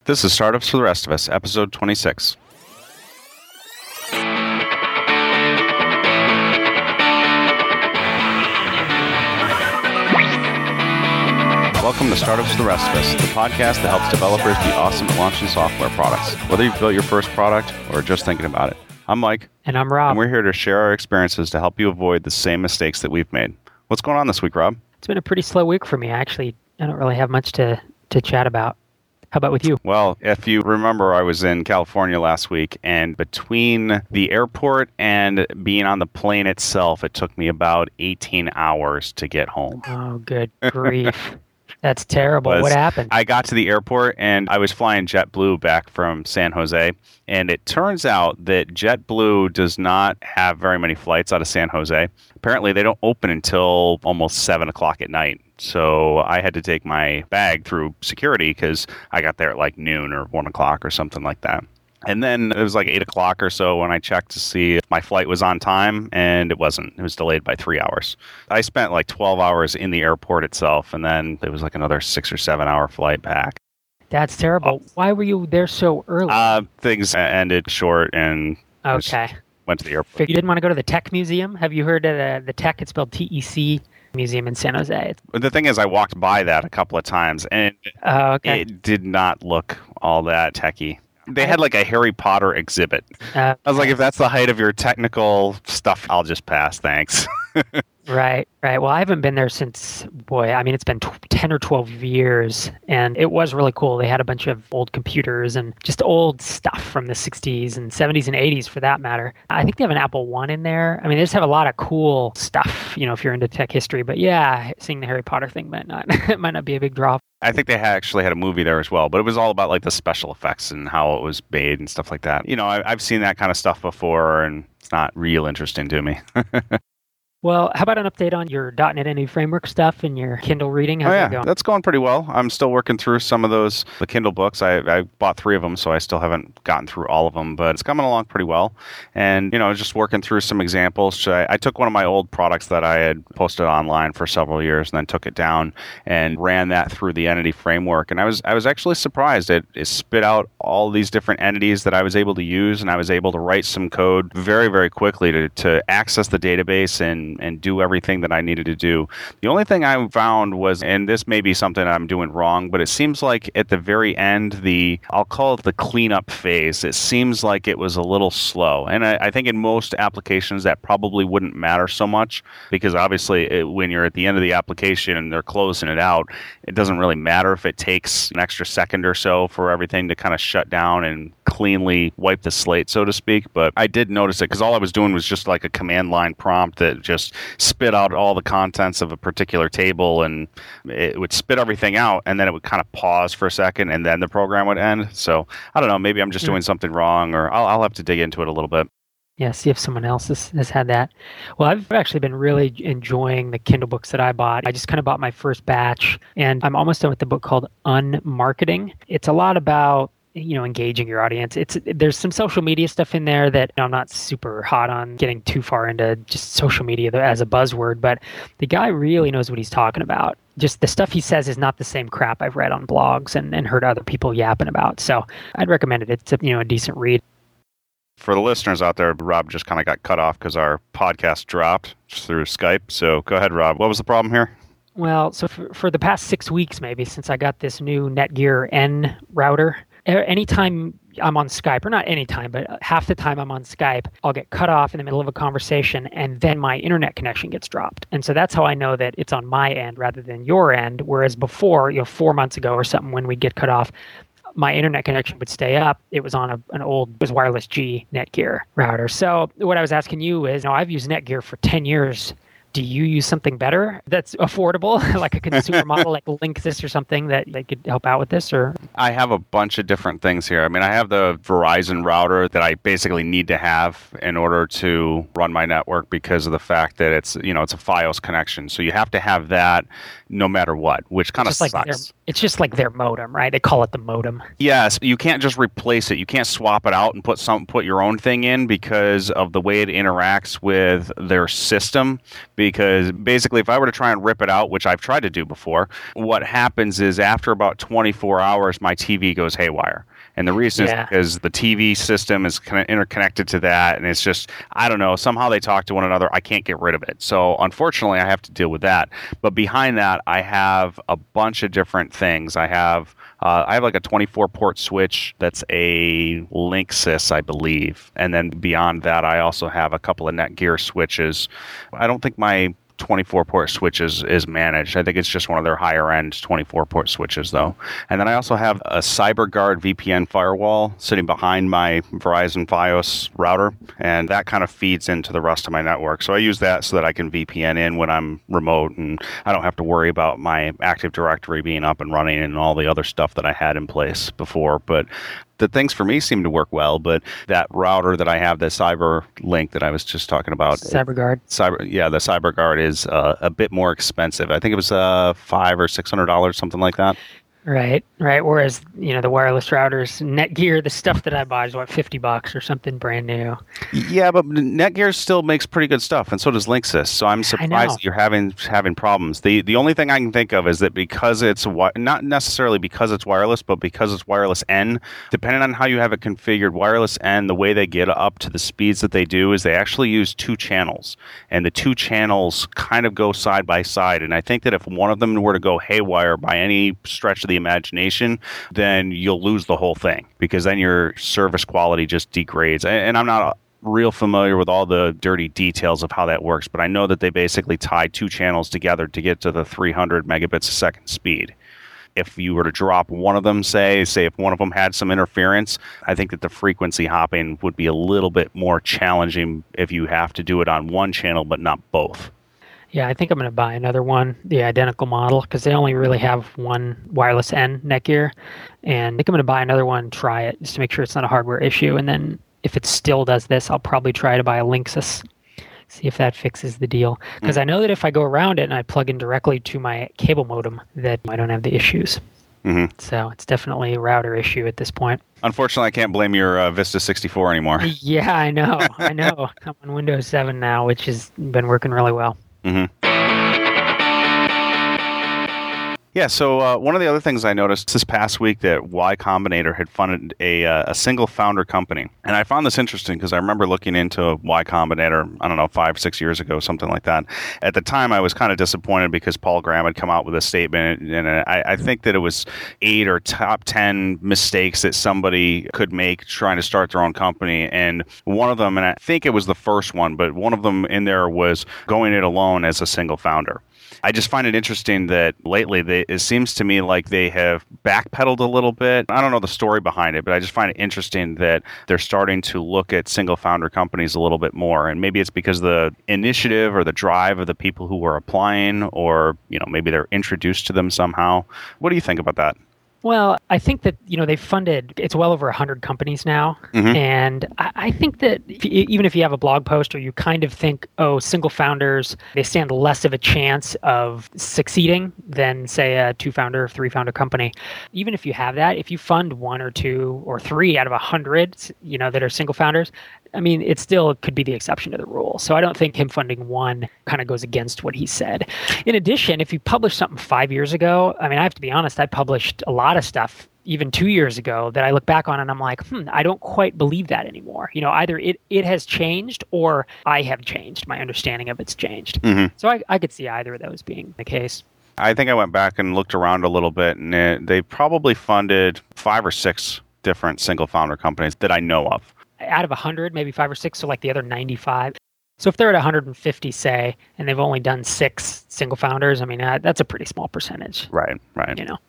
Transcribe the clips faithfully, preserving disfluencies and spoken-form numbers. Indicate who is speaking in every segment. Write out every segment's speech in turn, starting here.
Speaker 1: This is Startups for the Rest of Us, episode twenty-six. Welcome to Startups for the Rest of Us, the podcast that helps developers be awesome at launching software products, whether you've built your first product or just thinking about it. I'm Mike.
Speaker 2: And I'm Rob.
Speaker 1: And we're here to share our experiences to help you avoid the same mistakes that we've made. What's going on this week, Rob?
Speaker 2: It's been a pretty slow week for me, actually. I don't really have much to, to chat about. How about with you?
Speaker 1: Well, if you remember, I was in California last week, and between the airport and being on the plane itself, it took me about eighteen hours to get home.
Speaker 2: Oh, good grief. That's terrible.
Speaker 1: Was,
Speaker 2: what happened?
Speaker 1: I got to the airport, and I was flying JetBlue back from San Jose, and it turns out that JetBlue does not have very many flights out of San Jose. Apparently, they don't open until almost seven o'clock at night. So I had to take my bag through security because I got there at like noon or one o'clock or something like that. And then it was like eight o'clock or so when I checked to see if my flight was on time, and it wasn't. It was delayed by three hours. I spent like twelve hours in the airport itself, and then there was like another six or seven hour flight back.
Speaker 2: That's terrible. Oh. Why were you there so early?
Speaker 1: Uh, things ended short, and
Speaker 2: okay.
Speaker 1: went to the airport.
Speaker 2: You didn't want to go to the Tech Museum? Have you heard of the, the Tech? It's spelled T E C Museum in San Jose.
Speaker 1: The thing is, I walked by that a couple of times, and
Speaker 2: oh, okay.
Speaker 1: it did not look all that techy. They had like a Harry Potter exhibit. Uh, I was like, if that's the height of your technical stuff, I'll just pass. Thanks.
Speaker 2: Right, right. Well, I haven't been there since, boy, I mean, it's been ten or twelve years, and it was really cool. They had a bunch of old computers and just old stuff from the sixties and seventies and eighties, for that matter. I think they have an Apple One in there. I mean, they just have a lot of cool stuff, you know, if you're into tech history. But yeah, seeing the Harry Potter thing might not, it might not be a big draw.
Speaker 1: I think they had actually had a movie there as well, but it was all about like the special effects and how it was made and stuff like that. You know, I, I've seen that kind of stuff before, and it's not real interesting to me.
Speaker 2: Well, how about an update on your .dot net Entity Framework stuff and your Kindle reading? How's
Speaker 1: oh, yeah,
Speaker 2: that going?
Speaker 1: That's going pretty well. I'm still working through some of those, the Kindle books. I, I bought three of them, so I still haven't gotten through all of them, but it's coming along pretty well. And, you know, just working through some examples. I, I took one of my old products that I had posted online for several years and then took it down and ran that through the Entity Framework. And I was I was actually surprised. It, it spit out all these different entities that I was able to use, and I was able to write some code very, very quickly to, to access the database and and do everything that I needed to do. The only thing I found was, and this may be something I'm doing wrong, but it seems like at the very end, the I'll call it the cleanup phase, it seems like it was a little slow. And I, I think in most applications that probably wouldn't matter so much, because obviously it, when you're at the end of the application and they're closing it out, it doesn't really matter if it takes an extra second or so for everything to kind of shut down and cleanly wipe the slate, so to speak. But I did notice it because all I was doing was just like a command line prompt that just spit out all the contents of a particular table, and it would spit everything out, and then it would kind of pause for a second, and then the program would end. So I don't know, maybe I'm just mm. doing something wrong, or I'll, I'll have to dig into it a little bit.
Speaker 2: Yeah, see if someone else has, has had that. Well, I've actually been really enjoying the Kindle books that I bought. I just kind of bought my first batch, and I'm almost done with the book called Unmarketing. It's a lot about, you know, engaging your audience. It's there's some social media stuff in there that, you know, I'm not super hot on getting too far into just social media as a buzzword, but the guy really knows what he's talking about. Just the stuff he says is not the same crap I've read on blogs and, and heard other people yapping about. So I'd recommend it. It's a, you know, a decent read.
Speaker 1: For the listeners out there, Rob just kind of got cut off because our podcast dropped through Skype. So go ahead, Rob. What was the problem here?
Speaker 2: Well, so for, for the past six weeks, maybe, since I got this new Netgear N router, anytime I'm on Skype, or not anytime, but half the time I'm on Skype, I'll get cut off in the middle of a conversation, and then my internet connection gets dropped. And so that's how I know that it's on my end rather than your end. Whereas before, you know, four months ago or something, when we get cut off, my internet connection would stay up. It was on a, an old it was Wireless G Netgear router. So what I was asking you is, you know, I've used Netgear for ten years. Do you use something better that's affordable, like a consumer model like Linksys or something that they could help out with this? Or
Speaker 1: I have a bunch of different things here. I mean, I have the Verizon router that I basically need to have in order to run my network because of the fact that it's, you know, it's a Fios connection. So you have to have that no matter what, which kind of sucks.
Speaker 2: Like It's just like their modem, right? They call it the modem.
Speaker 1: Yes, you can't just replace it. You can't swap it out and put some put your own thing in because of the way it interacts with their system. Because basically, if I were to try and rip it out, which I've tried to do before, what happens is after about twenty-four hours, my T V goes haywire. And the reason yeah. is because the T V system is kind of interconnected to that, and it's just, I don't know, somehow they talk to one another. I can't get rid of it. So unfortunately, I have to deal with that. But behind that, I have a bunch of different things. I have uh, I have like a twenty-four port switch that's a Linksys, I believe. And then beyond that, I also have a couple of Netgear switches. I don't think my twenty-four port switches is managed. I think it's just one of their higher end twenty-four port switches though. And then I also have a CyberGuard V P N firewall sitting behind my Verizon Fios router, and that kind of feeds into the rest of my network. So I use that so that I can V P N in when I'm remote, and I don't have to worry about my Active Directory being up and running and all the other stuff that I had in place before. But the things for me seem to work well, but that router that I have, the Cyber Link that I was just talking about,
Speaker 2: CyberGuard,
Speaker 1: Cyber, yeah, the CyberGuard is uh, a bit more expensive. I think it was uh, five or six hundred dollars, something like that.
Speaker 2: Right, right. Whereas, you know, the wireless routers, Netgear, the stuff that I buy is what, fifty bucks or something brand new.
Speaker 1: Yeah, but Netgear still makes pretty good stuff, and so does Linksys. So I'm surprised that you're having having problems. The the only thing I can think of is that because it's not necessarily because it's wireless, but because it's wireless N, depending on how you have it configured, wireless N, the way they get up to the speeds that they do is they actually use two channels, and the two channels kind of go side by side. And I think that if one of them were to go haywire by any stretch of the imagination, then you'll lose the whole thing, because then your service quality just degrades. And I'm not real familiar with all the dirty details of how that works, but I know that they basically tie two channels together to get to the three hundred megabits a second speed. If you were to drop one of them, say, say if one of them had some interference, I think that the frequency hopping would be a little bit more challenging if you have to do it on one channel but not both.
Speaker 2: Yeah, I think I'm going to buy another one, the identical model, because they only really have one wireless N Netgear. And I think I'm going to buy another one, try it, just to make sure it's not a hardware issue. And then if it still does this, I'll probably try to buy a Linksys, see if that fixes the deal. Because mm. I know that if I go around it and I plug in directly to my cable modem, that I don't have the issues. Mm-hmm. So it's definitely a router issue at this point.
Speaker 1: Unfortunately, I can't blame your uh, Vista sixty-four anymore.
Speaker 2: Yeah, I know. I know. I'm on Windows seven now, which has been working really well.
Speaker 1: Mm-hmm. Yeah, so uh, one of the other things I noticed this past week that Y Combinator had funded a uh, a single founder company. And I found this interesting because I remember looking into Y Combinator, I don't know, five, six years ago, something like that. At the time, I was kind of disappointed because Paul Graham had come out with a statement, and I, I think that it was eight or top ten mistakes that somebody could make trying to start their own company. And one of them, and I think it was the first one, but one of them in there was going it alone as a single founder. I just find it interesting that lately they, it seems to me like they have backpedaled a little bit. I don't know the story behind it, but I just find it interesting that they're starting to look at single founder companies a little bit more. And maybe it's because the initiative or the drive of the people who are applying, or, you know, maybe they're introduced to them somehow. What do you think about that?
Speaker 2: Well, I think that, you know, they've funded, it's well over one hundred companies now. Mm-hmm. And I, I think that if you, even if you have a blog post or you kind of think, oh, single founders, they stand less of a chance of succeeding than, say, a two-founder, three-founder company. Even if you have that, if you fund one or two or three out of one hundred, you know, that are single founders, I mean, it still could be the exception to the rule. So I don't think him funding one kind of goes against what he said. In addition, if you published something five years ago, I mean, I have to be honest, I published a lot of stuff even two years ago that I look back on and I'm like, hmm, I don't quite believe that anymore. You know, either it, it has changed or I have changed. My understanding of it's changed. Mm-hmm. So I, I could see either of those being the case.
Speaker 1: I think I went back and looked around a little bit, and it, they probably funded five or six different single founder companies that I know of.
Speaker 2: Out of one hundred, maybe five or six, so like the other ninety-five. So if they're at one hundred fifty, say, and they've only done six single founders, I mean, uh, that's a pretty small percentage.
Speaker 1: Right, right.
Speaker 2: You know,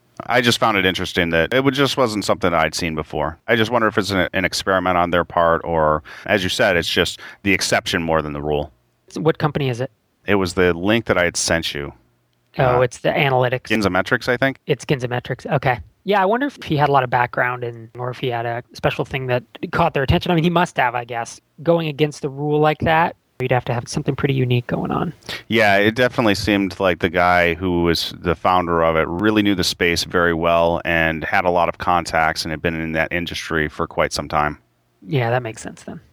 Speaker 1: I just found it interesting that it just wasn't something that I'd seen before. I just wonder if it's an, an experiment on their part, or, as you said, it's just the exception more than the rule.
Speaker 2: What company is it?
Speaker 1: It was the link that I had sent you.
Speaker 2: Oh, uh, it's the analytics.
Speaker 1: Ginzametrics, I think.
Speaker 2: It's Ginzametrics. Okay. Yeah, I wonder if he had a lot of background in, or if he had a special thing that caught their attention. I mean, he must have, I guess. Going against the rule like that, You'd have to have something pretty unique going on.
Speaker 1: Yeah, it definitely seemed like the guy who was the founder of it really knew the space very well and had a lot of contacts and had been in that industry for quite some time.
Speaker 2: Yeah, that makes sense then.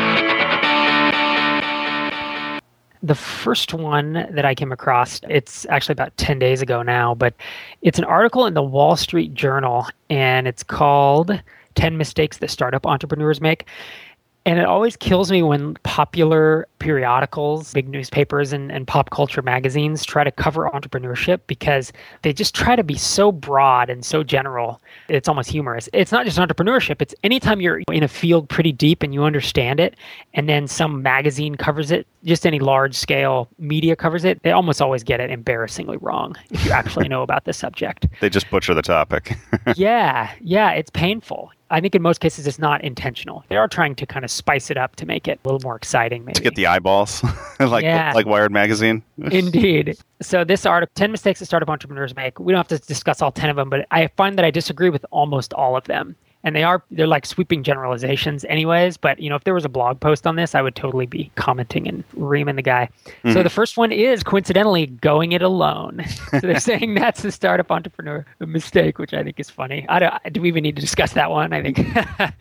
Speaker 2: The first one that I came across, it's actually about ten days ago now, but it's an article in the Wall Street Journal, and it's called ten Mistakes That Startup Entrepreneurs Make. And it always kills me when popular periodicals, big newspapers, and, and pop culture magazines try to cover entrepreneurship because they just try to be so broad and so general. It's almost humorous. It's not just entrepreneurship. It's anytime you're in a field pretty deep and you understand it, and then some magazine covers it, just any large-scale media covers it, they almost always get it embarrassingly wrong if you actually know about the subject.
Speaker 1: They just butcher the topic.
Speaker 2: yeah, yeah, it's painful. I think in most cases it's not intentional. They are trying to kind of spice it up to make it a little more exciting, maybe.
Speaker 1: To get the eyeballs, like
Speaker 2: yeah.
Speaker 1: like Wired Magazine.
Speaker 2: Indeed. So this article, ten Mistakes that Startup Entrepreneurs Make, we don't have to discuss all ten of them, but I find that I disagree with almost all of them. And they are, they're like sweeping generalizations anyways, but you know, if there was a blog post on this, I would totally be commenting and reaming the guy. Mm-hmm. So the first one is coincidentally going it alone. So they're saying that's the startup entrepreneur mistake, which I think is funny. I don't, do we even need to discuss that one? I think.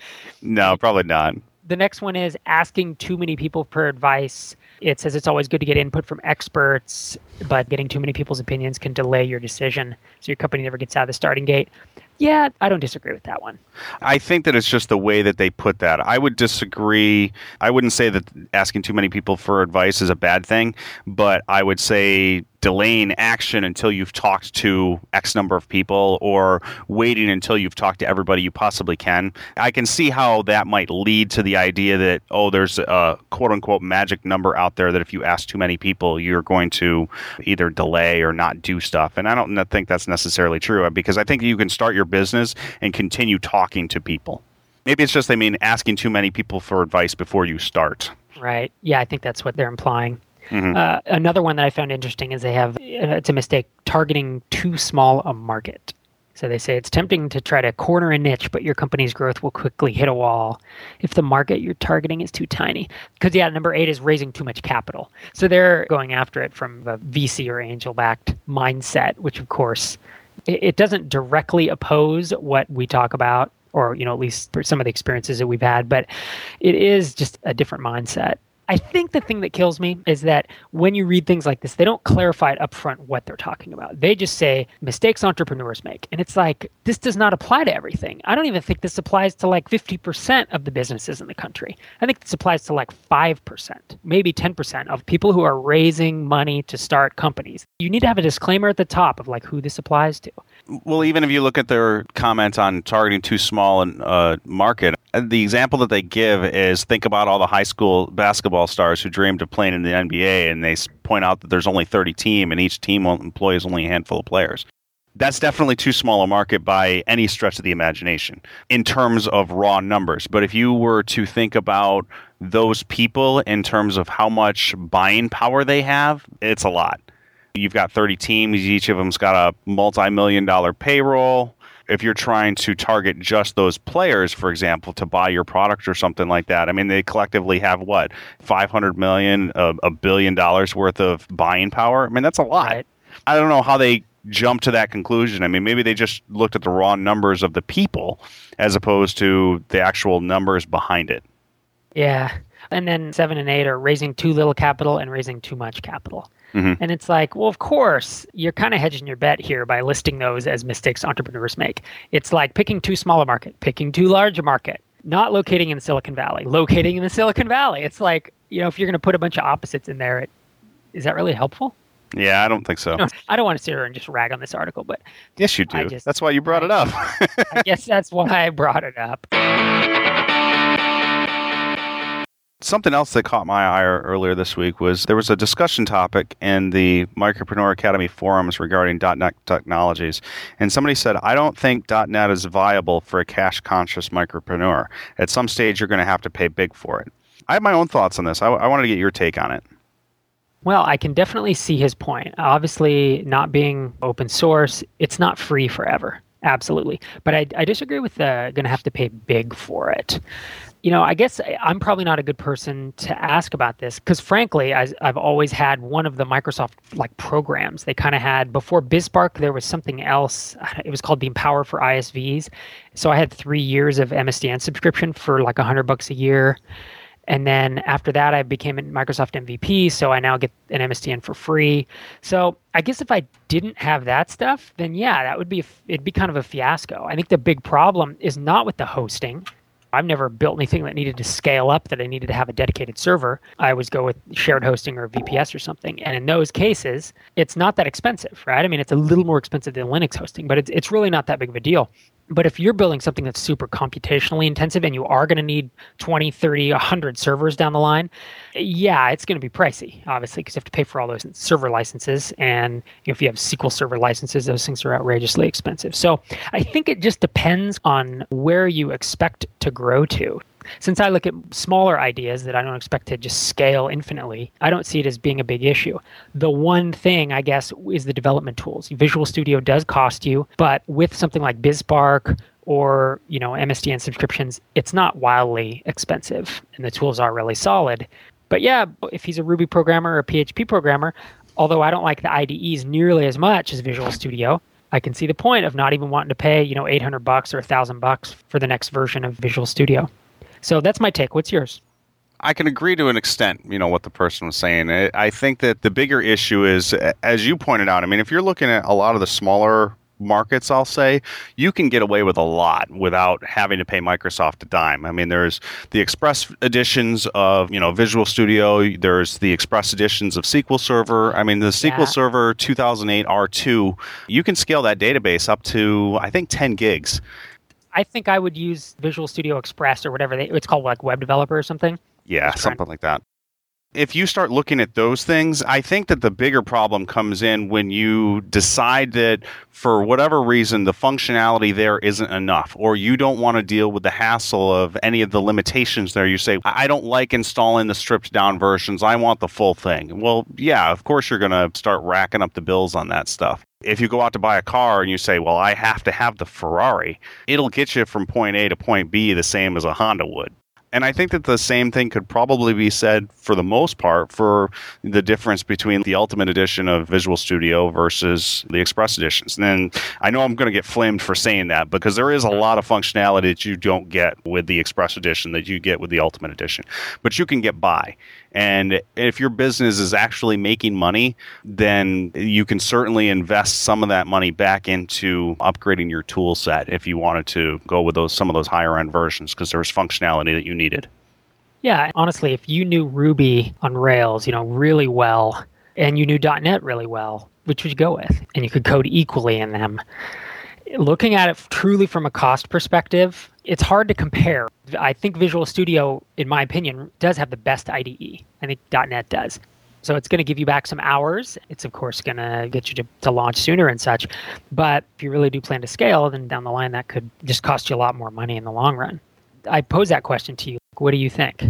Speaker 1: No, probably not.
Speaker 2: The next one is asking too many people for advice. It says it's always good to get input from experts, but getting too many people's opinions can delay your decision. So your company never gets out of the starting gate. Yeah, I don't disagree with that one.
Speaker 1: I think that it's just the way that they put that. I would disagree. I wouldn't say that asking too many people for advice is a bad thing, but I would say delaying action until you've talked to X number of people or waiting until you've talked to everybody you possibly can. I can see how that might lead to the idea that, oh, there's a quote-unquote magic number out there that if you ask too many people, you're going to either delay or not do stuff. And I don't think that's necessarily true because I think you can start your business and continue talking to people. Maybe it's just they mean asking too many people for advice before you start.
Speaker 2: Right. Yeah, I think that's what they're implying.
Speaker 1: Mm-hmm.
Speaker 2: Uh, another one that I found interesting is they have, it's a mistake, targeting too small a market. So they say it's tempting to try to corner a niche, but your company's growth will quickly hit a wall if the market you're targeting is too tiny. Because, yeah, number eight is raising too much capital. So they're going after it from a V C or angel-backed mindset, which, of course, it, it doesn't directly oppose what we talk about, or, you know, at least for some of the experiences that we've had, but it is just a different mindset. I think the thing that kills me is that when you read things like this, they don't clarify it up front what they're talking about. They just say, mistakes entrepreneurs make. And it's like, this does not apply to everything. I don't even think this applies to like fifty percent of the businesses in the country. I think this applies to like five percent, maybe ten percent of people who are raising money to start companies. You need to have a disclaimer at the top of like who this applies to.
Speaker 1: Well, even if you look at their comment on targeting too small a uh, market, the example that they give is think about all the high school basketball stars who dreamed of playing in the N B A, and they point out that there's only thirty teams, and each team employs only a handful of players. That's definitely too small a market by any stretch of the imagination in terms of raw numbers. But if you were to think about those people in terms of how much buying power they have, it's a lot. You've got thirty teams. Each of them's got a multi-million dollar payroll. If you're trying to target just those players, for example, to buy your product or something like that, I mean, they collectively have, what, five hundred million dollars, a, a billion dollars worth of buying power? I mean, that's a lot.
Speaker 2: Right.
Speaker 1: I don't know how they jumped to that conclusion. I mean, maybe they just looked at the raw numbers of the people as opposed to the actual numbers behind it.
Speaker 2: Yeah. And then seven and eight are raising too little capital and raising too much capital.
Speaker 1: Mm-hmm.
Speaker 2: And it's like, well, of course, you're kind of hedging your bet here by listing those as mistakes entrepreneurs make. It's like picking too small a market, picking too large a market, not locating in Silicon Valley, locating in the Silicon Valley. It's like, you know, if you're going to put a bunch of opposites in there, it, is that really helpful?
Speaker 1: Yeah, I don't think so.
Speaker 2: No, I don't want to sit here and just rag on this article, but...
Speaker 1: Yes, you do.
Speaker 2: Just,
Speaker 1: that's why you brought
Speaker 2: I,
Speaker 1: it up.
Speaker 2: I guess that's why I brought it up.
Speaker 1: Something else that caught my eye earlier this week was there was a discussion topic in the Micropreneur Academy forums regarding .NET technologies. And somebody said, I don't think .NET is viable for a cash-conscious micropreneur. At some stage, you're going to have to pay big for it. I have my own thoughts on this. I, I wanted to get your take on it.
Speaker 2: Well, I can definitely see his point. Obviously, not being open source, it's not free forever. Absolutely. But I, I disagree with the going to have to pay big for it. You know, I guess I'm probably not a good person to ask about this because, frankly, I, I've always had one of the Microsoft like programs. They kind of had before BizSpark, there was something else. It was called the Empower for I S Vs. So I had three years of M S D N subscription for like a hundred bucks a year. And then after that, I became a Microsoft M V P, so I now get an M S D N for free. So I guess if I didn't have that stuff, then yeah, that would be it'd be kind of a fiasco. I think the big problem is not with the hosting. I've never built anything that needed to scale up that I needed to have a dedicated server. I always go with shared hosting or V P S or something. And in those cases, it's not that expensive, right? I mean, it's a little more expensive than Linux hosting, but it's it's really not that big of a deal. But if you're building something that's super computationally intensive and you are going to need twenty, thirty, one hundred servers down the line, yeah, it's going to be pricey, obviously, because you have to pay for all those server licenses. And you know, if you have S Q L Server licenses, those things are outrageously expensive. So I think it just depends on where you expect to grow to. Since I look at smaller ideas that I don't expect to just scale infinitely, I don't see it as being a big issue. The one thing, I guess, is the development tools. Visual Studio does cost you, but with something like BizSpark or, you know, M S D N subscriptions, it's not wildly expensive, and the tools are really solid. But yeah, if he's a Ruby programmer or a P H P programmer, although I don't like the I D Es nearly as much as Visual Studio, I can see the point of not even wanting to pay, you know, eight hundred bucks or one thousand bucks for the next version of Visual Studio. So that's my take. What's yours?
Speaker 1: I can agree to an extent, you know, what the person was saying. I, I think that the bigger issue is, as you pointed out, I mean, if you're looking at a lot of the smaller markets, I'll say, you can get away with a lot without having to pay Microsoft a dime. I mean, there's the Express editions of, you know, Visual Studio. There's the Express editions of S Q L Server. I mean, the S Q L yeah. Server two thousand eight R two, you can scale that database up to, I think, ten gigs.
Speaker 2: I think I would use Visual Studio Express or whatever they, it's called, like Web Developer or something.
Speaker 1: Yeah, something like that. If you start looking at those things, I think that the bigger problem comes in when you decide that for whatever reason, the functionality there isn't enough, or you don't want to deal with the hassle of any of the limitations there. You say, I don't like installing the stripped down versions. I want the full thing. Well, yeah, of course you're going to start racking up the bills on that stuff. If you go out to buy a car and you say, well, I have to have the Ferrari, it'll get you from point A to point B the same as a Honda would. And I think that the same thing could probably be said for the most part for the difference between the Ultimate Edition of Visual Studio versus the Express editions. And then I know I'm going to get flamed for saying that because there is a lot of functionality that you don't get with the Express Edition that you get with the Ultimate Edition. But you can get by. And if your business is actually making money, then you can certainly invest some of that money back into upgrading your tool set if you wanted to go with those some of those higher end versions because there's functionality that you needed.
Speaker 2: Yeah, honestly, if you knew Ruby on Rails, you know, really well, and you knew dot net really well, which would you go with? And you could code equally in them. Looking at it truly from a cost perspective, it's hard to compare. I think Visual Studio, in my opinion, does have the best I D E. I think dot net does. So it's going to give you back some hours. It's, of course, going to get you to, to launch sooner and such. But if you really do plan to scale, then down the line, that could just cost you a lot more money in the long run. I pose that question to you. What do you think?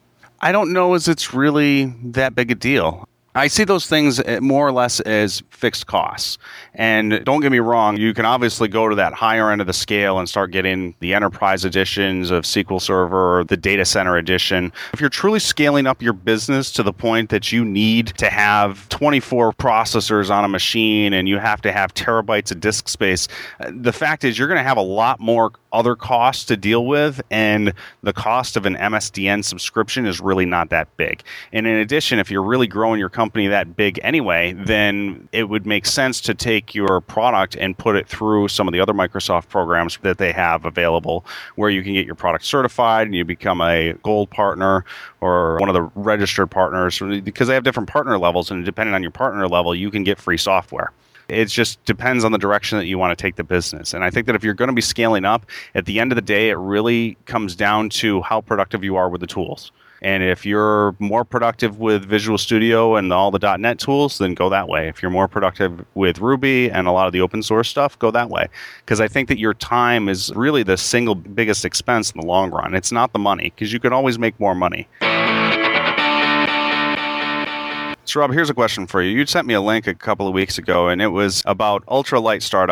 Speaker 1: I don't know as it's really that big a deal. I see those things more or less as fixed costs. And don't get me wrong, you can obviously go to that higher end of the scale and start getting the enterprise editions of S Q L Server or the data center edition. If you're truly scaling up your business to the point that you need to have twenty-four processors on a machine and you have to have terabytes of disk space, the fact is you're going to have a lot more other costs to deal with, and the cost of an M S D N subscription is really not that big. And in addition, if you're really growing your company that big anyway, then it would make sense to take your product and put it through some of the other Microsoft programs that they have available where you can get your product certified and you become a gold partner or one of the registered partners, because they have different partner levels, and depending on your partner level, you can get free software. It just depends on the direction that you want to take the business. And I think that if you're going to be scaling up, at the end of the day, it really comes down to how productive you are with the tools. And if you're more productive with Visual Studio and all the dot net tools, then go that way. If you're more productive with Ruby and a lot of the open source stuff, go that way. Because I think that your time is really the single biggest expense in the long run. It's not the money, because you can always make more money. So, Rob, here's a question for you. You sent me a link a couple of weeks ago, and it was about ultralight startups.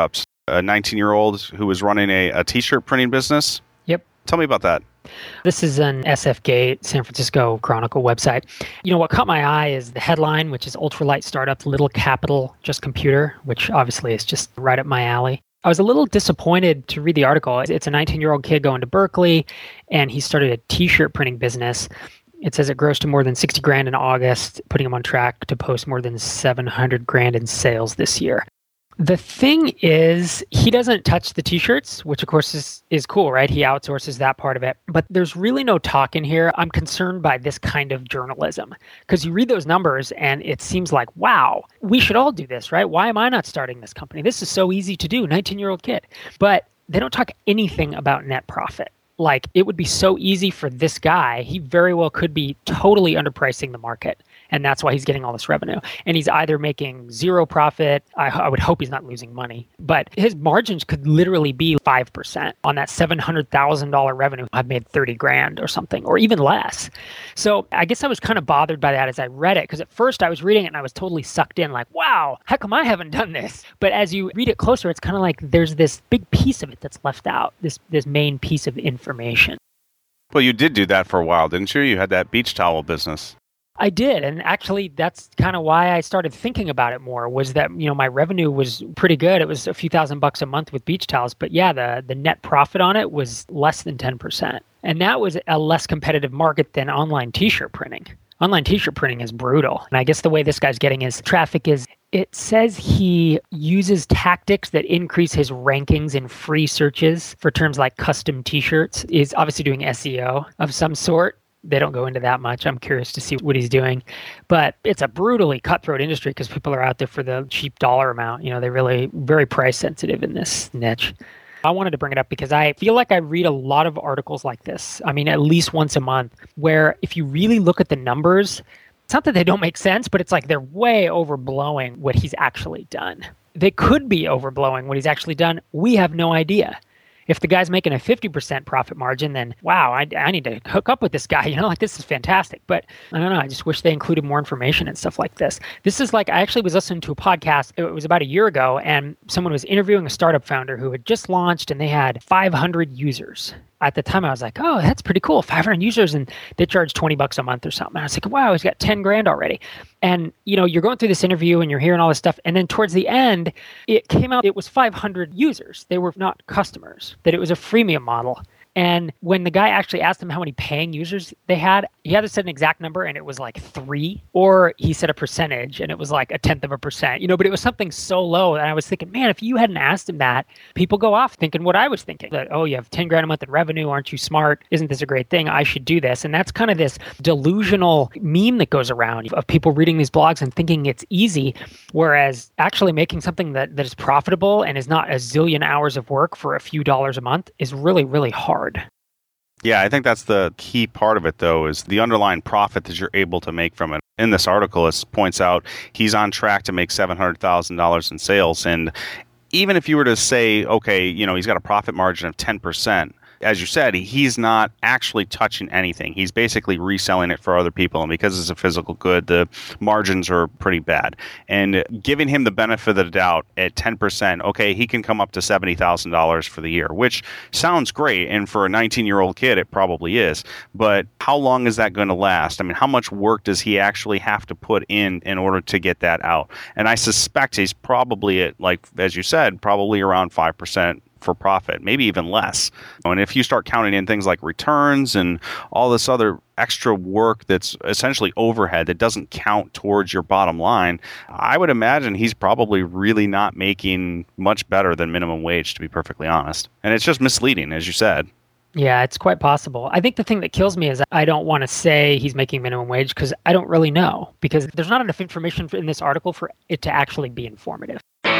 Speaker 1: a nineteen-year-old who was running a, a t-shirt printing business.
Speaker 2: Yep.
Speaker 1: Tell me about that.
Speaker 2: This is an S F Gate, San Francisco Chronicle website. You know, what caught my eye is the headline, which is Ultralight Startup, Little Capital, Just Computer, which obviously is just right up my alley. I was a little disappointed to read the article. It's a nineteen-year-old kid going to Berkeley, and he started a t-shirt printing business. It says it grows to more than sixty grand in August, putting him on track to post more than seven hundred grand in sales this year. The thing is, he doesn't touch the t-shirts, which of course is, is cool, right? He outsources that part of it. But there's really no talk in here. I'm concerned by this kind of journalism because you read those numbers and it seems like, wow, we should all do this, right? Why am I not starting this company? This is so easy to do, nineteen-year-old kid. But they don't talk anything about net profit. Like, it would be so easy for this guy. He very well could be totally underpricing the market. And that's why he's getting all this revenue. And he's either making zero profit. I, I would hope he's not losing money. But his margins could literally be five percent on that seven hundred thousand dollars revenue. I've made thirty grand or something, or even less. So I guess I was kind of bothered by that as I read it. Because at first I was reading it and I was totally sucked in like, wow, how come I haven't done this? But as you read it closer, it's kind of like there's this big piece of it that's left out, this this main piece of information.
Speaker 1: Well, you did do that for a while, didn't you? You had that beach towel business.
Speaker 2: I did. And actually, that's kind of why I started thinking about it more, was that, you know, my revenue was pretty good. It was a few thousand bucks a month with beach towels. But yeah, the, the net profit on it was less than ten percent. And that was a less competitive market than online t-shirt printing. Online t-shirt printing is brutal. And I guess the way this guy's getting his traffic is, it says he uses tactics that increase his rankings in free searches for terms like custom t-shirts. He's obviously doing S E O of some sort. They don't go into that much. I'm curious to see what he's doing. But it's a brutally cutthroat industry because people are out there for the cheap dollar amount. You know, they're really very price sensitive in this niche. I wanted to bring it up because I feel like I read a lot of articles like this. I mean, at least once a month, where if you really look at the numbers, it's not that they don't make sense, but it's like they're way overblowing what he's actually done. They could be overblowing what he's actually done. We have no idea. If the guy's making a fifty percent profit margin, then wow, I, I need to hook up with this guy. You know, like, this is fantastic. But I don't know. I just wish they included more information and stuff like this. This is like, I actually was listening to a podcast. It was about a year ago, and someone was interviewing a startup founder who had just launched, and they had five hundred users. At the time, I was like, oh, that's pretty cool. five hundred users, and they charge twenty bucks a month or something. And I was like, wow, he's got ten grand already. And, you know, you're going through this interview and you're hearing all this stuff. And then towards the end, it came out, it was five hundred users. They were not customers, that it was a freemium model. And when the guy actually asked him how many paying users they had, he either said an exact number and it was like three, or he said a percentage and it was like a tenth of a percent, you know, but it was something so low. And I was thinking, man, if you hadn't asked him that, people go off thinking what I was thinking, that, oh, you have ten grand a month in revenue. Aren't you smart? Isn't this a great thing? I should do this. And that's kind of this delusional meme that goes around of people reading these blogs and thinking it's easy, whereas actually making something that, that is profitable and is not a zillion hours of work for a few dollars a month is really, really hard.
Speaker 1: Yeah, I think that's the key part of it, though, is the underlying profit that you're able to make from it. In this article, it points out he's on track to make seven hundred thousand dollars in sales. And even if you were to say, okay, you know, he's got a profit margin of ten percent, as you said, he's not actually touching anything. He's basically reselling it for other people. And because it's a physical good, the margins are pretty bad. And giving him the benefit of the doubt at ten percent, okay, he can come up to seventy thousand dollars for the year, which sounds great. And for a nineteen-year-old kid, it probably is. But how long is that going to last? I mean, how much work does he actually have to put in in order to get that out? And I suspect he's probably at, like, as you said, probably around five percent for profit, maybe even less. And if you start counting in things like returns and all this other extra work that's essentially overhead that doesn't count towards your bottom line, I would imagine he's probably really not making much better than minimum wage, to be perfectly honest. And it's just misleading, as you said.
Speaker 2: Yeah, it's quite possible. I think the thing that kills me is I don't want to say he's making minimum wage because I don't really know, because there's not enough information in this article for it to actually be informative.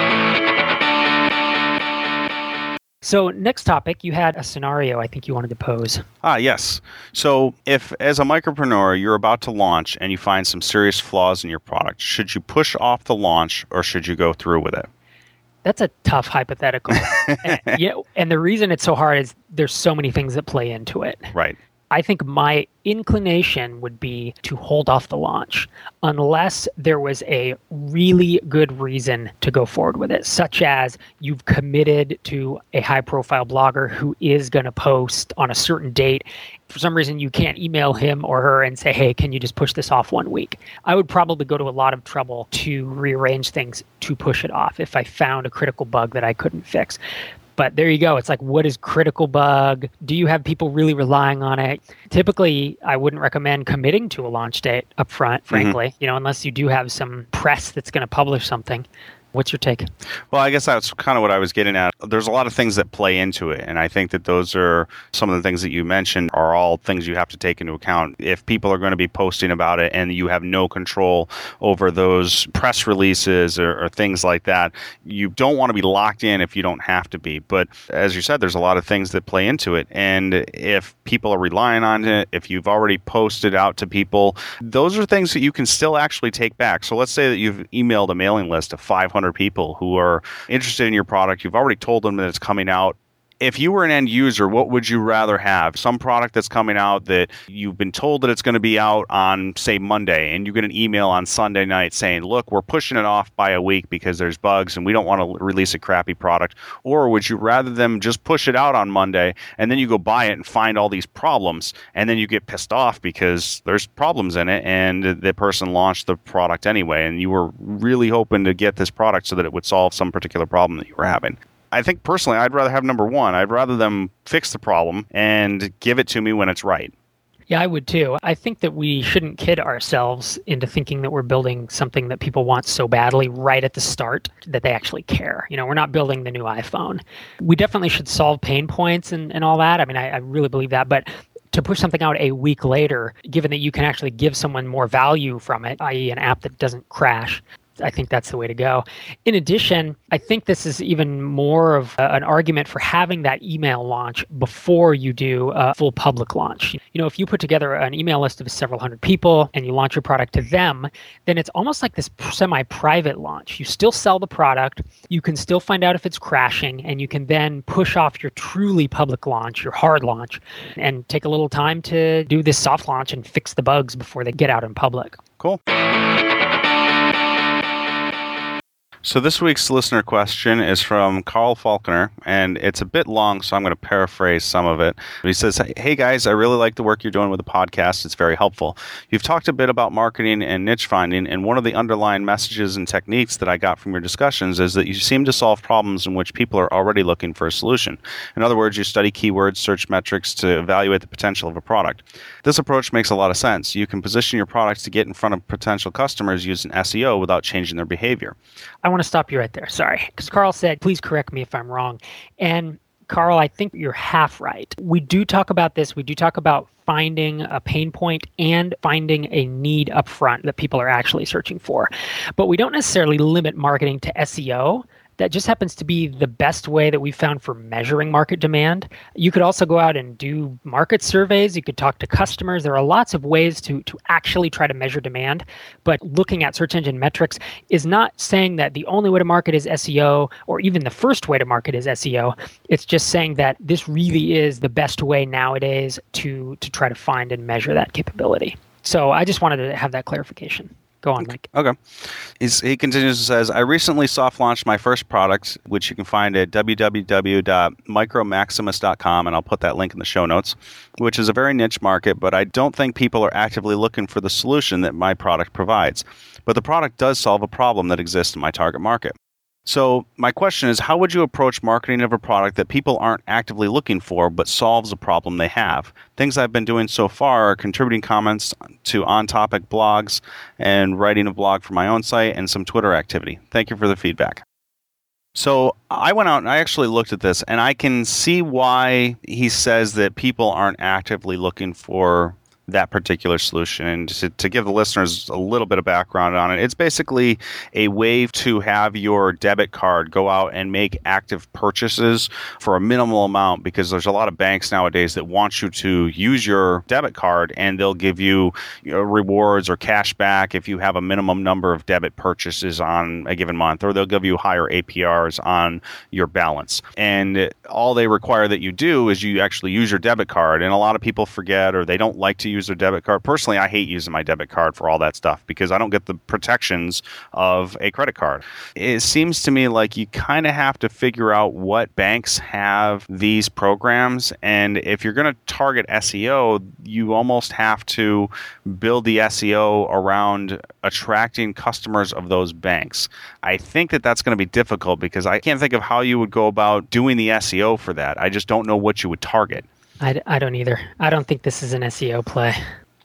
Speaker 2: So next topic, you had a scenario I think you wanted to pose.
Speaker 1: Ah, yes. So if, as a micropreneur, you're about to launch and you find some serious flaws in your product, should you push off the launch or should you go through with it?
Speaker 2: That's a tough hypothetical. and, yeah, and the reason it's so hard is there's so many things that play into it.
Speaker 1: Right.
Speaker 2: I think my inclination would be to hold off the launch unless there was a really good reason to go forward with it, such as you've committed to a high-profile blogger who is going to post on a certain date. For some reason, you can't email him or her and say, hey, can you just push this off one week? I would probably go to a lot of trouble to rearrange things to push it off if I found a critical bug that I couldn't fix. But there you go. It's like, what is critical bug? Do you have people really relying on it? Typically, I wouldn't recommend committing to a launch date up front, frankly, mm-hmm. you know, unless you do have some press that's going to publish something. What's your take?
Speaker 1: Well, I guess that's kind of what I was getting at. There's a lot of things that play into it, and I think that those are some of the things that you mentioned are all things you have to take into account. If people are going to be posting about it and you have no control over those press releases or, or things like that, you don't want to be locked in if you don't have to be. But as you said, there's a lot of things that play into it, and if people are relying on it, if you've already posted out to people, those are things that you can still actually take back. So let's say that you've emailed a mailing list of five hundred people who are interested in your product. You've already told them that it's coming out. If you were an end user, what would you rather have? Some product that's coming out that you've been told that it's going to be out on, say, Monday, and you get an email on Sunday night saying, look, we're pushing it off by a week because there's bugs and we don't want to release a crappy product? Or would you rather them just push it out on Monday and then you go buy it and find all these problems and then you get pissed off because there's problems in it and the person launched the product anyway and you were really hoping to get this product so that it would solve some particular problem that you were having? I think personally, I'd rather have number one. I'd rather them fix the problem and give it to me when it's right.
Speaker 2: Yeah, I would too. I think that we shouldn't kid ourselves into thinking that we're building something that people want so badly right at the start that they actually care. You know, we're not building the new iPhone. We definitely should solve pain points and, and all that. I mean, I, I really believe that. But to push something out a week later, given that you can actually give someone more value from it, that is an app that doesn't crash, I think that's the way to go. In addition, I think this is even more of a, an argument for having that email launch before you do a full public launch. You know, if you put together an email list of several hundred people and you launch your product to them, then it's almost like this semi-private launch. You still sell the product, you can still find out if it's crashing, and you can then push off your truly public launch, your hard launch, and take a little time to do this soft launch and fix the bugs before they get out in public.
Speaker 1: Cool. So this week's listener question is from Carl Faulkner, and it's a bit long, so I'm going to paraphrase some of it. He says, hey guys, I really like the work you're doing with the podcast. It's very helpful. You've talked a bit about marketing and niche finding, and one of the underlying messages and techniques that I got from your discussions is that you seem to solve problems in which people are already looking for a solution. In other words, you study keywords, search metrics to evaluate the potential of a product. This approach makes a lot of sense. You can position your products to get in front of potential customers using S E O without changing their behavior.
Speaker 2: I want to stop you right there. Sorry. Because Carl said, please correct me if I'm wrong. And Carl, I think you're half right. We do talk about this. We do talk about finding a pain point and finding a need up front that people are actually searching for. But we don't necessarily limit marketing to S E O. That just happens to be the best way that we found for measuring market demand. You could also go out and do market surveys. You could talk to customers. There are lots of ways to, to actually try to measure demand. But looking at search engine metrics is not saying that the only way to market is S E O or even the first way to market is S E O. It's just saying that this really is the best way nowadays to, to try to find and measure that capability. So I just wanted to have that clarification. Go on, Mike.
Speaker 1: Okay. He's, he continues and says, I recently soft launched my first product, which you can find at w w w dot micro maximus dot com, and I'll put that link in the show notes, which is a very niche market, but I don't think people are actively looking for the solution that my product provides. But the product does solve a problem that exists in my target market. So my question is, how would you approach marketing of a product that people aren't actively looking for but solves a problem they have? Things I've been doing so far are contributing comments to on-topic blogs and writing a blog for my own site and some Twitter activity. Thank you for the feedback. So I went out and I actually looked at this, and I can see why he says that people aren't actively looking for that particular solution. And to, to give the listeners a little bit of background on it, it's basically a way to have your debit card go out and make active purchases for a minimal amount, because there's a lot of banks nowadays that want you to use your debit card and they'll give you, you know, rewards or cash back if you have a minimum number of debit purchases on a given month, or they'll give you higher A P Rs on your balance. And all they require that you do is you actually use your debit card. And a lot of people forget, or they don't like to use their debit card. Personally, I hate using my debit card for all that stuff because I don't get the protections of a credit card. It seems to me like you kind of have to figure out what banks have these programs. And if you're going to target S E O, you almost have to build the S E O around attracting customers of those banks. I think that that's going to be difficult because I can't think of how you would go about doing the S E O for that. I just don't know what you would target.
Speaker 2: I, I don't either. I don't think this is an S E O play.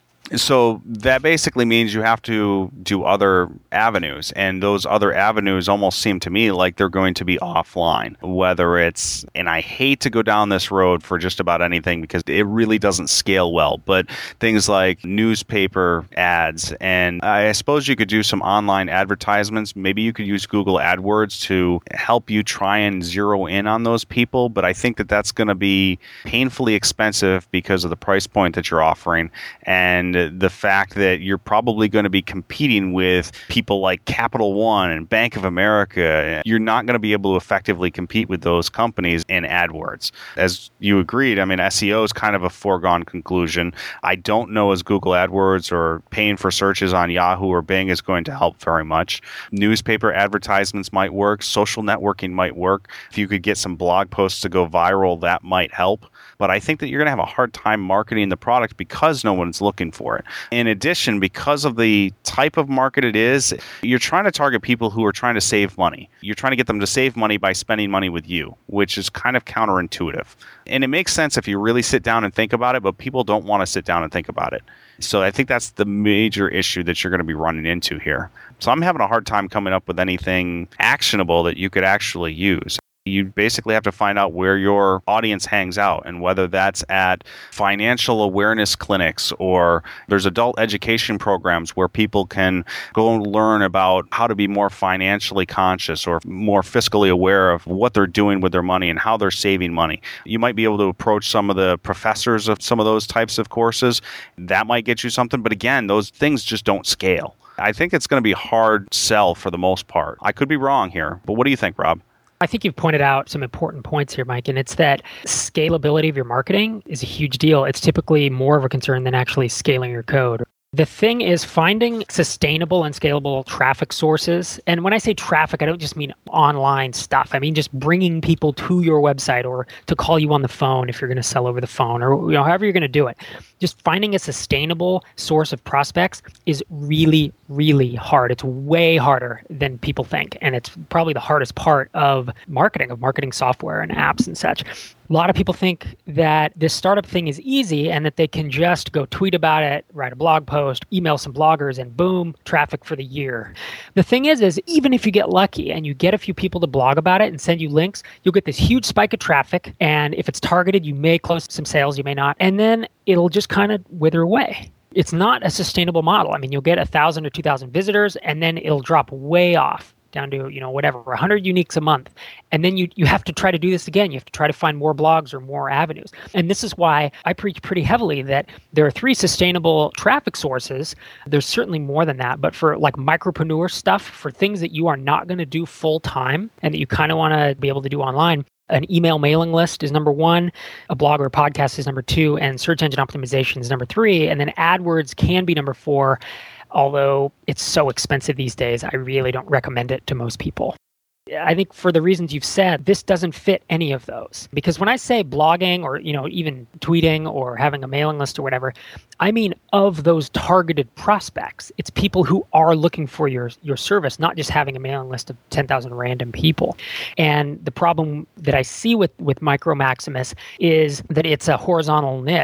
Speaker 1: So that basically means you have to do other avenues, and those other avenues almost seem to me like they're going to be offline, whether it's, and I hate to go down this road for just about anything because it really doesn't scale well, but things like newspaper ads, and I suppose you could do some online advertisements. Maybe you could use Google AdWords to help you try and zero in on those people, but I think that that's going to be painfully expensive because of the price point that you're offering, and the fact that you're probably going to be competing with people like Capital One and Bank of America. You're not going to be able to effectively compete with those companies in AdWords. As you agreed, I mean, S E O is kind of a foregone conclusion. I don't know as Google AdWords or paying for searches on Yahoo or Bing is going to help very much. Newspaper advertisements might work. Social networking might work. If you could get some blog posts to go viral, that might help. But I think that you're going to have a hard time marketing the product because no one's looking for it. In addition, because of the type of market it is, you're trying to target people who are trying to save money. You're trying to get them to save money by spending money with you, which is kind of counterintuitive. And it makes sense if you really sit down and think about it, but people don't want to sit down and think about it. So I think that's the major issue that you're going to be running into here. So I'm having a hard time coming up with anything actionable that you could actually use. You basically have to find out where your audience hangs out, and whether that's at financial awareness clinics, or there's adult education programs where people can go and learn about how to be more financially conscious or more fiscally aware of what they're doing with their money and how they're saving money. You might be able to approach some of the professors of some of those types of courses. That might get you something. But again, those things just don't scale. I think it's going to be a hard sell for the most part. I could be wrong here, but what do you think, Rob?
Speaker 2: I think you've pointed out some important points here, Mike, and it's that scalability of your marketing is a huge deal. It's typically more of a concern than actually scaling your code. The thing is finding sustainable and scalable traffic sources. And when I say traffic, I don't just mean online stuff. I mean just bringing people to your website or to call you on the phone if you're going to sell over the phone, or you know, however you're going to do it. Just finding a sustainable source of prospects is really, really hard. It's way harder than people think. And it's probably the hardest part of marketing, of marketing software and apps and such. A lot of people think that this startup thing is easy and that they can just go tweet about it, write a blog post, email some bloggers, and boom, traffic for the year. The thing is, is even if you get lucky and you get a few people to blog about it and send you links, you'll get this huge spike of traffic. And if it's targeted, you may close some sales, you may not. And then it'll just kind of wither away. It's not a sustainable model. I mean, you'll get one thousand or two thousand visitors, and then it'll drop way off, down to, you know, whatever, one hundred uniques a month. And then you you have to try to do this again. You have to try to find more blogs or more avenues. And this is why I preach pretty heavily that there are three sustainable traffic sources. There's certainly more than that, but for like micropreneur stuff, for things that you are not going to do full time and that you kind of want to be able to do online, an email mailing list is number one, a blog or a podcast is number two, and search engine optimization is number three, and then AdWords can be number four. Although it's so expensive these days, I really don't recommend it to most people. I think for the reasons you've said, this doesn't fit any of those. Because when I say blogging or, you know, even tweeting or having a mailing list or whatever, I mean of those targeted prospects. It's people who are looking for your, your service, not just having a mailing list of ten thousand random people. And the problem that I see with, with Micro Maximus is that it's a horizontal niche.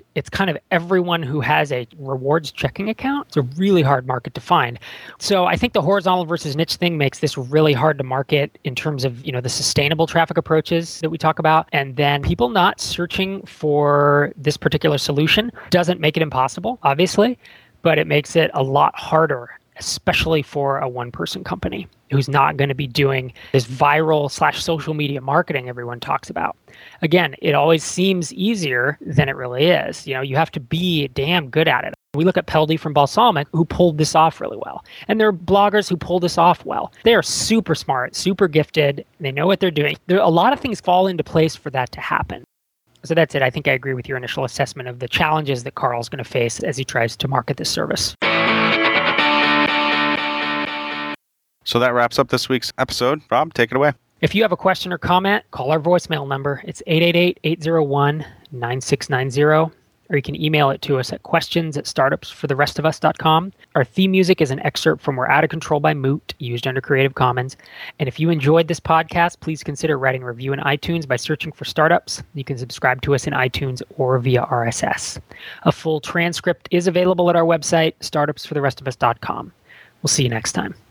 Speaker 2: it's kind of everyone who has a rewards checking account. It's a really hard market to find. So I think the horizontal versus niche thing makes this really hard to market in terms of, you know, the sustainable traffic approaches that we talk about. And then people not searching for this particular solution doesn't make it impossible, obviously, but it makes it a lot harder, especially for a one-person company who's not going to be doing this viral slash social media marketing everyone talks about. Again, it always seems easier than it really is. You know, you have to be damn good at it. We look at Peldy from Balsamiq, who pulled this off really well. And there are bloggers who pull this off well. They are super smart, super gifted. They know what they're doing. There are a lot of things fall into place for that to happen. So that's it. I think I agree with your initial assessment of the challenges that Carl's going to face as he tries to market this service.
Speaker 1: So that wraps up this week's episode. Rob, take it away.
Speaker 2: If you have a question or comment, call our voicemail number. It's eight eight eight, eight zero one, nine six nine zero, or you can email it to us at questions at startups for the rest of us dot com. Our theme music is an excerpt from We're Out of Control by Moot, used under Creative Commons. And if you enjoyed this podcast, please consider writing a review in iTunes by searching for Startups. You can subscribe to us in iTunes or via R S S. A full transcript is available at our website, startups for the rest of us dot com. We'll see you next time.